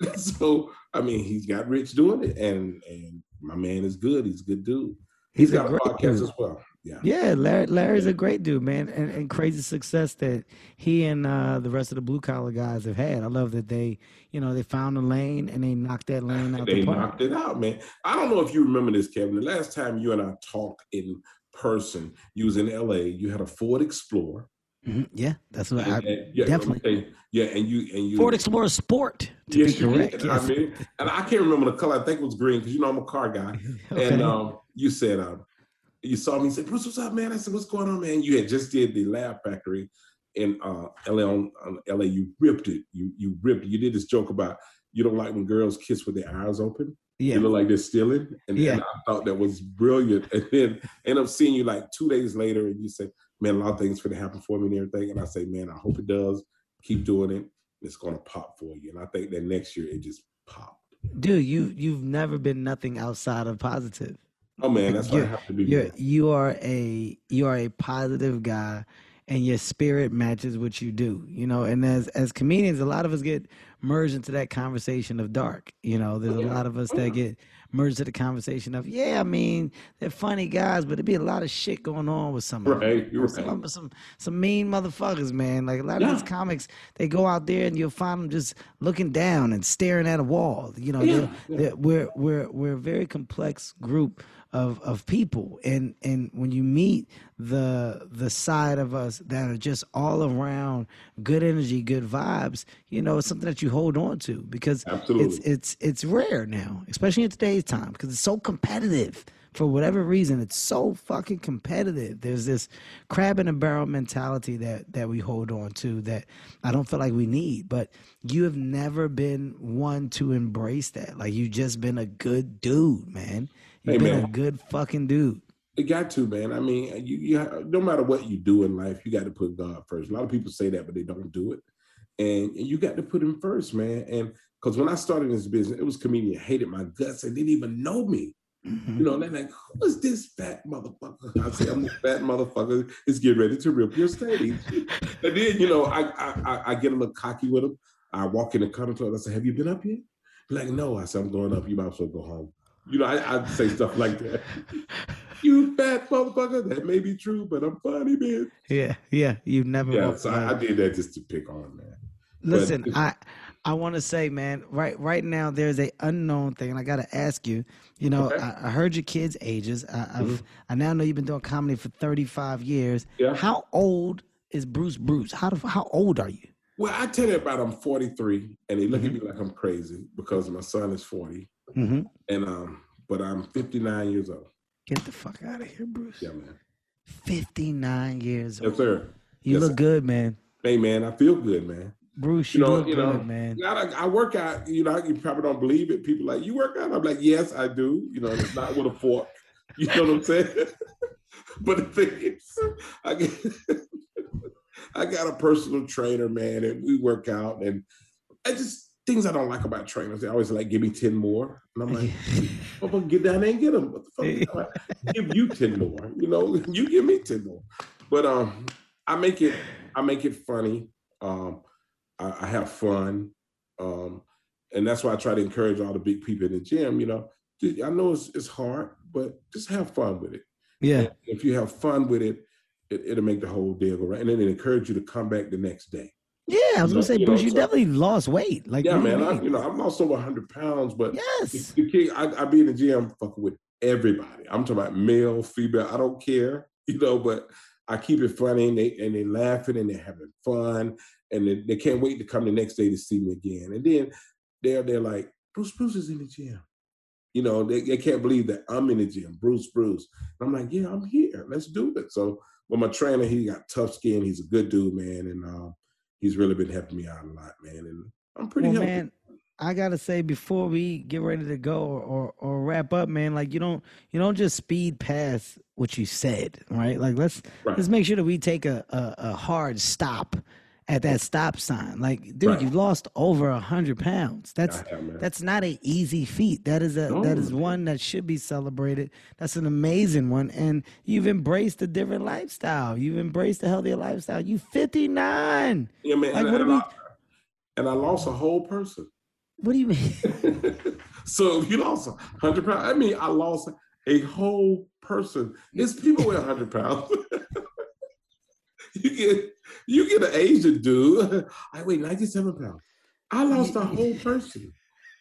So I mean, he's got rich doing it, and and my man is good. He's a good dude. He's He's a got a great podcast dude. as well. Yeah. Yeah, Larry, Larry's a great dude, man, and, and crazy success that he and uh, the rest of the blue collar guys have had. I love that they, you know, they found a lane and they knocked that lane out They the park. knocked it out, man. I don't know if you remember this, Kevin. The last time you and I talked in person, you was in L A. You had a Ford Explorer. Mhm. Yeah, that's what I And- and- yeah, definitely. and- yeah, and you and you Ford Explorer Sport, to yes, be you correct. did. Yes. I mean, and I can't remember the color. I think it was green because you know I'm a car guy. Okay. And um, you said, um, you saw me and said, "Bruce, what's up, man?" I said, "What's going on, man?" You had just did the Lab Factory in uh, L A. On, on L A, you ripped it. You you ripped it. You did this joke about you don't like when girls kiss with their eyes open. Yeah. They look like they're stealing. And, Yeah. and I thought that was brilliant. And then end up seeing you like two days later, and you say, "Man, a lot of things going to happen for me and everything." And I say, "Man, I hope it does. Keep doing it. It's going to pop for you." And I think that next year it just popped. Dude, you you've never been nothing outside of positive. Oh man, that's why I You're- have to be. You're, Man. you are a you are a positive guy, and your spirit matches what you do. You know, and as as comedians, a lot of us get merged into that conversation of dark. You know, there's a Yeah. lot of us Oh, that yeah. get merged to the conversation of yeah. I mean, they're funny guys, but there'd be a lot of shit going on with some of them. Right, you're Some, right. of them- some some mean motherfuckers, man. Like a lot of Yeah. these comics, they go out there and you'll find them just looking down and staring at a wall. You know, Yeah, they're- yeah. they're- we're we're we're a very complex group of of people, and and when you meet the the side of us that are just all around good energy, good vibes, you know, it's something that you hold on to because Absolutely. it's it's it's rare now, especially in today's time, because it's so competitive. For whatever reason, it's so fucking competitive. There's this crab in a barrel mentality that that we hold on to that I don't feel like we need. But you have never been one to embrace that. Like you just been a good dude, man. You've Hey, been man. a good fucking dude. You got to, man. I mean, you, you ha- no matter what you do in life, you got to put God first. A lot of people say that, but they don't do it. And you got to put him first, man. And because when I started this business, it was comedian hated my guts and didn't even know me. Mhm. You know, they're like, "Who is this fat motherfucker?" I say, "I'm a fat motherfucker. It's getting ready to rip your stage." And then, you know, I, I I I get a little cocky with them. I walk in the comedy club. I say, "Have you been up yet?" Like, "No." I said, "I'm going up. You might as well go home." You know, I I say stuff like that. "You fat motherfucker." That may be true, but I'm funny, man. Yeah, yeah. You've never. Yeah, walked so I, I around. did that just to pick on, man. Listen, But- I I want to say, man, right right now there's a unknown thing, and I got to ask you. You know, Okay. I, I heard your kids' ages. I, I've Mhm. I now know you've been doing comedy for thirty-five years. Yeah. How old is Bruce Bruce? How do, how old are you? Well, I tell everybody I'm forty-three, and they look Mm-hmm. at me like I'm crazy because my son is forty, Mm-hmm. and um, but I'm fifty-nine years old. Get the fuck out of here, Bruce. Yeah, man. fifty-nine years old. Yes, sir. You Yes, look sir. good, man. Hey, man, I feel good, man. Bruce, You you, know, look you good, know, man. I, I work out. You know, you probably don't believe it. People like, "You work out?" I'm like, "Yes, I do." You know, and it's not with a fork. You know what I'm saying? But the thing is, I get, I got a personal trainer, man, and we work out. And I just things I don't like about trainers. They always like, "Give me ten more," and I'm like, "I'm gonna get down there and get them." What the fuck? You talking about? Give you ten more. You know, you give me ten more. But um, I make it. I make it funny. Um, I, I have fun, um, and that's why I try to encourage all the big people in the gym. You know, I know it's it's hard, but just have fun with it. Yeah. And if you have fun with it, it, it'll make the whole deal go right, and then it encourage you to come back the next day. Yeah, I was You gonna know- say, you Bruce, know, you so- definitely lost weight. Like, Yeah, what do man. I, mean? you know, I've lost over one hundred pounds, but Yes. the, the kid, I, I be in the gym fucking with everybody. I'm talking about male, female. I don't care, you know, but I keep it funny, and they and they laughing and they're having fun, and they, they can't wait to come the next day to see me again. And then they're they're like, Bruce Bruce is in the gym. You know, they, they can't believe that I'm in the gym, Bruce Bruce. And I'm like, yeah, I'm here. Let's do it. So, well, my trainer, he got tough skin. He's a good dude, man, and um, he's really been helping me out a lot, man. And I'm pretty well, healthy. Man, I gotta say before we get ready to go or, or or wrap up, man, like you don't you don't just speed past what you said, right? Like let's Right. let's make sure that we take a, a, a hard stop at that stop sign. Like, dude, Right. you've lost over a hundred pounds. That's I have, man. that's not an easy feat. That is a No, that is man. one that should be celebrated. That's an amazing one. And you've embraced a different lifestyle. You've embraced a healthier lifestyle. You fifty-nine. Yeah, man. Like, and, what and do we I, and I lost a whole person. what do you mean? So if you lost a hundred pounds, I mean, I lost a whole person. It's people with a hundred pounds. you get you get an Asian dude. I weigh ninety-seven pounds. I lost a whole person.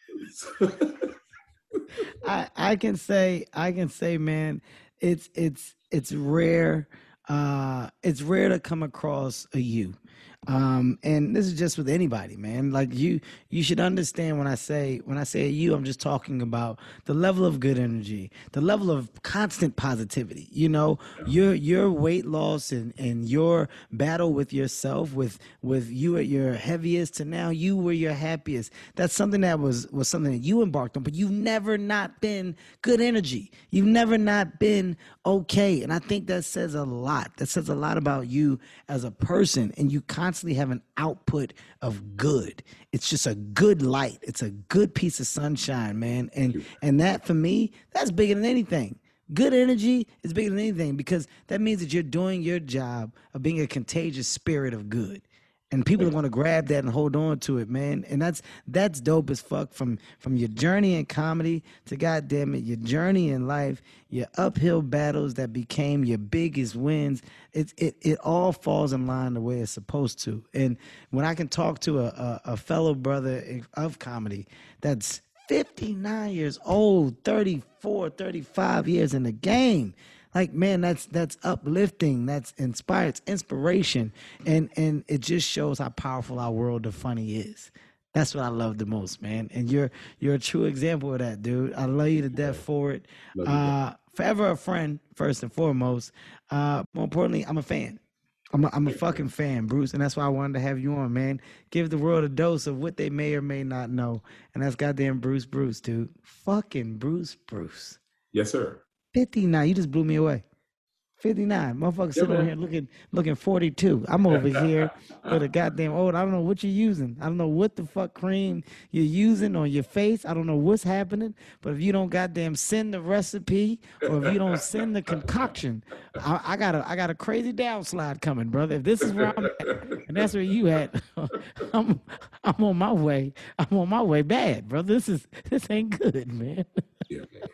I I can say I can say, man, it's it's it's rare. Uh, it's rare to come across a you. Um, and this is just with anybody, man. Like you, you should understand when I say when I say you, I'm just talking about the level of good energy, the level of constant positivity. You know, your your weight loss and and your battle with yourself, with with you at your heaviest to now you were your happiest. That's something that was was something that you embarked on, but you've never not been good energy. You've never not been okay, and I think that says a lot. That says a lot about you as a person, and you constantly have an output of good. It's just a good light. It's a good piece of sunshine, man. And and that for me, that's bigger than anything. Good energy is bigger than anything because that means that you're doing your job of being a contagious spirit of good. And people are going to grab that and hold on to it, man. And that's that's dope as fuck from from your journey in comedy to, goddamn it, your journey in life, your uphill battles that became your biggest wins. It it it all falls in line the way it's supposed to. And when I can talk to a a, a fellow brother of comedy that's fifty-nine years old, thirty-four, thirty-five years in the game. Like, man, that's that's uplifting, that's inspired, it's inspiration, and and it just shows how powerful our world of funny is. That's what I love the most, man. And you're you're a true example of that, dude. I love you to death for it. Uh, forever a friend, first and foremost. Uh, more importantly, I'm a fan. I'm a, I'm a fucking fan, Bruce, and that's why I wanted to have you on, man. Give the world a dose of what they may or may not know, and that's goddamn Bruce Bruce, dude. Fucking Bruce Bruce. Yes, sir. fifty-nine, you just blew me away. fifty-nine, motherfucker sitting over here looking looking forty-two. I'm over here with a goddamn old. I don't know what you're using. I don't know what the fuck cream you're using on your face. I don't know what's happening. But if you don't goddamn send the recipe or if you don't send the concoction, I, I got a I got a crazy downslide coming, brother. If this is where I'm at, and that's where you at, I'm I'm on my way. I'm on my way bad, brother. This is this ain't good, man. Yeah, man.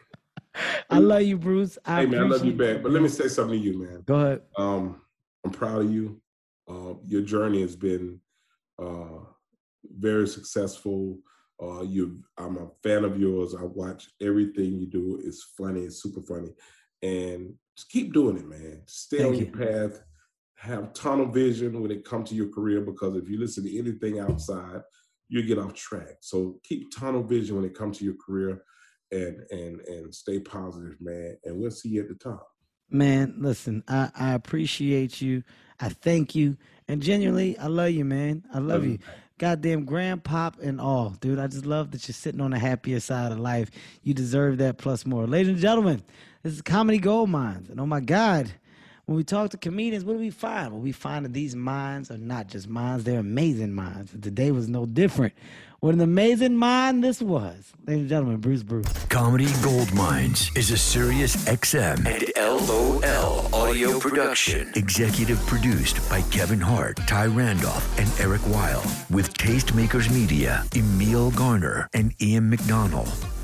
I love you, Bruce. I hey, man, I love you appreciate back. But let me say something to you, man. Go ahead. Um, I'm proud of you. Uh, your journey has been uh, very successful. Uh, you, I'm a fan of yours. I watch everything you do. It's funny. It's super funny. And just keep doing it, man. Stay Thank on you. your path. Have tunnel vision when it comes to your career, because if you listen to anything outside, you get off track. So keep tunnel vision when it comes to your career. And and and stay positive, man. And we'll see you at the top. Man, listen, I, I appreciate you. I thank you. And genuinely, I love you, man. I love you. Goddamn grandpop and all. Dude, I just love that you're sitting on the happier side of life. You deserve that plus more. Ladies and gentlemen, this is Comedy Gold Mines. And oh my God, when we talk to comedians, what do we find? Well, we find that these minds are not just minds, they're amazing minds. And today was no different. What an amazing mind this was. Ladies and gentlemen, Bruce Bruce. Comedy Gold Mines is a Sirius X M and L O L audio production. Executive produced by Kevin Hart, Ty Randolph, and Eric Weil. With Tastemakers Media, Emil Garner, and Ian McDonald.